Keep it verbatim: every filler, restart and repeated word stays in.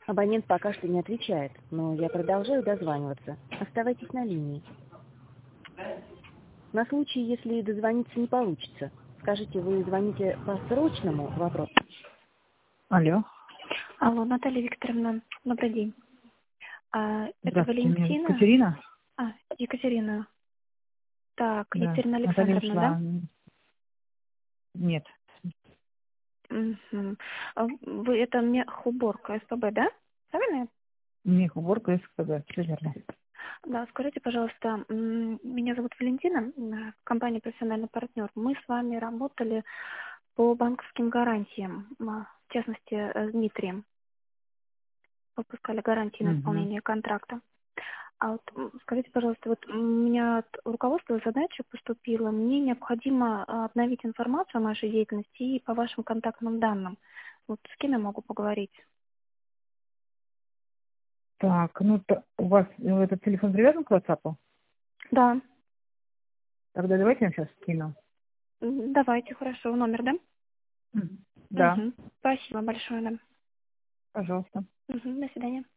Абонент пока что не отвечает, но я продолжаю дозваниваться. Оставайтесь на линии. На случай, если дозвониться не получится, скажите, вы звоните по срочному вопросу? Алло. Алло, Наталья Викторовна, добрый день. А, это Здравствуйте, меня Валентина? Екатерина? А, Екатерина. Так, Да. Екатерина Наталья Александровна, ушла. Нет. да? Угу. Вы, это мне Хуборка СПБ, да? Правильно? Не уборка СКБ, все верно. Да, скажите, пожалуйста, м, меня зовут Валентина, м, компания «Профессиональный партнер». Мы с вами работали по банковским гарантиям, а, в частности, э, с Дмитрием. Выпускали гарантии на Угу. исполнение контракта. А вот м, скажите, пожалуйста, вот у меня от руководства задача поступила. Мне необходимо а, обновить информацию о нашей деятельности и по вашим контактным данным. Вот с кем я могу поговорить? Так, ну то у вас ну, этот телефон привязан к WhatsApp? Да. Тогда давайте я вам сейчас скину. М, Давайте, хорошо. Номер, да? Мгм. Да, Угу. Спасибо большое, да. пожалуйста. Угу. До свидания.